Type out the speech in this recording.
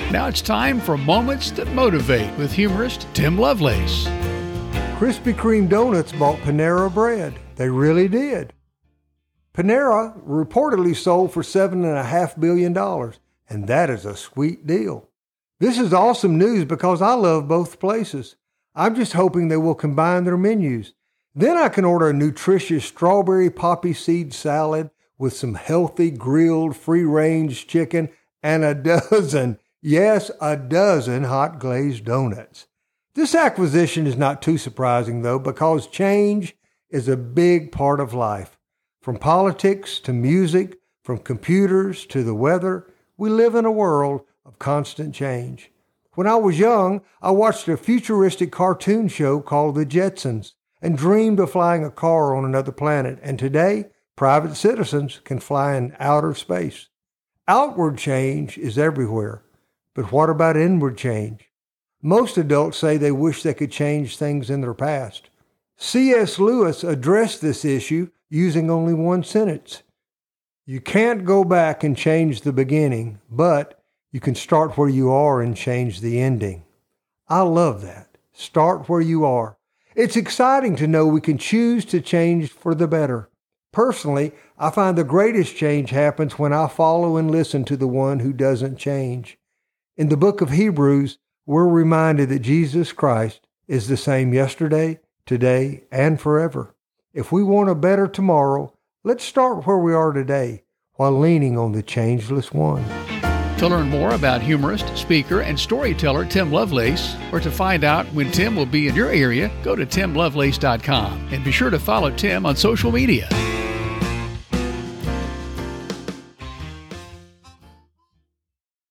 Now it's time for Moments That Motivate with humorist Tim Lovelace. Krispy Kreme donuts bought Panera Bread. They really did. Panera reportedly sold for $7.5 billion, and that is a sweet deal. This is awesome news because I love both places. I'm just hoping they will combine their menus. Then I can order a nutritious strawberry poppy seed salad with some healthy grilled free-range chicken and a dozen hot glazed donuts. This acquisition is not too surprising though, because change is a big part of life. From politics to music, from computers to the weather, we live in a world of constant change. When I was young, I watched a futuristic cartoon show called The Jetsons and dreamed of flying a car on another planet. And today, private citizens can fly in outer space. Outward change is everywhere. But what about inward change? Most adults say they wish they could change things in their past. C.S. Lewis addressed this issue using only one sentence. You can't go back and change the beginning, but you can start where you are and change the ending. I love that. Start where you are. It's exciting to know we can choose to change for the better. Personally, I find the greatest change happens when I follow and listen to the one who doesn't change. In the book of Hebrews, we're reminded that Jesus Christ is the same yesterday, today, and forever. If we want a better tomorrow, let's start where we are today while leaning on the changeless one. To learn more about humorist, speaker, and storyteller Tim Lovelace, or to find out when Tim will be in your area, go to timlovelace.com and be sure to follow Tim on social media.